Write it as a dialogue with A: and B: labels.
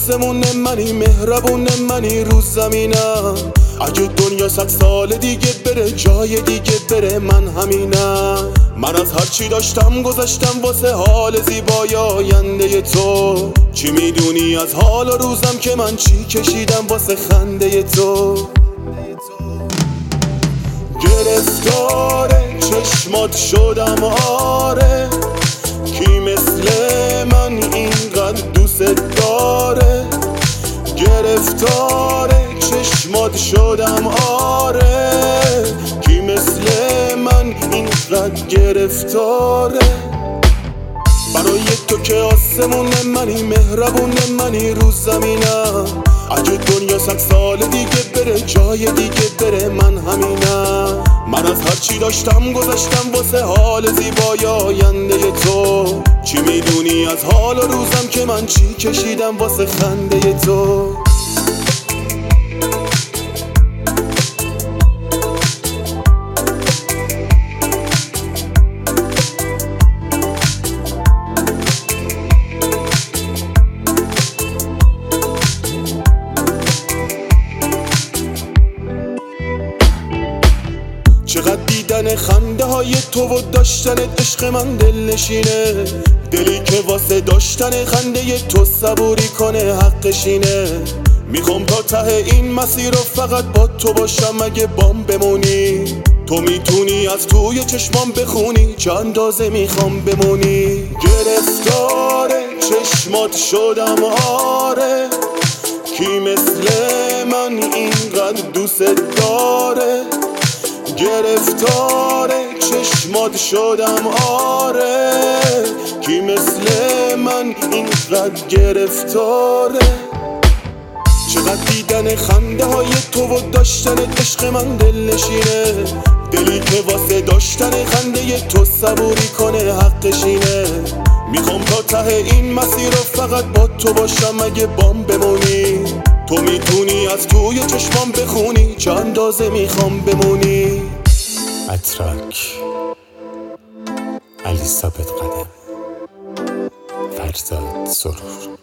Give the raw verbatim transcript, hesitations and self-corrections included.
A: آسمون منی، مهربون منی رو زمینم. اگه دنیا صد سال دیگه بره جای دیگه بره من همینم. من از هر چی داشتم گذاشتم واسه حال زیبای آینده تو. چی میدونی از حال و روزم که من چی کشیدم واسه خنده تو. گرفتار چشمات شدم آره، کی مثل من اینقدر دوست داره. گرفتار چشمات شدم آره، کی مثل من اینقدر گرفتاره. برای تو که آسمون منی، مهربون منی رو زمینم. اگه دنیا صد سال دیگه بره جای دیگه بره من همینم. من از هر چی داشتم گذاشتم واسه حال زیبای آینده تو. چی میدونی از حال و روزم که من چی کشیدم واسه خنده تو. چقدر دیدن خنده های تو و داشتن عشق من دل نشینه. دلی که واسه داشتن خنده تو صبوری کنه حقشینه. میخوام تا ته این مسیر رو فقط با تو باشم اگه بام بمونی. تو میتونی از توی چشمام بخونی چه اندازه میخوام بمونی. گرفتار چشمات شدم آره، کی مثل من اینقدر دوست داره. گرفتار چشمات شدم آره، کی مثل من اینقدر گرفتاره. چقدر دیدن خنده های تو و داشتن عشق من دل نشینه. دلی که واسه داشتن خنده تو صبوری کنه حقشینه. میخوام تا ته این مسیر رو فقط با تو باشم اگه بام بمونی. تو میتونی از توی چشمام بخونی چه اندازه میخوام بمونی.
B: اتراک، علی ثابت قدم، فرزاد سرور.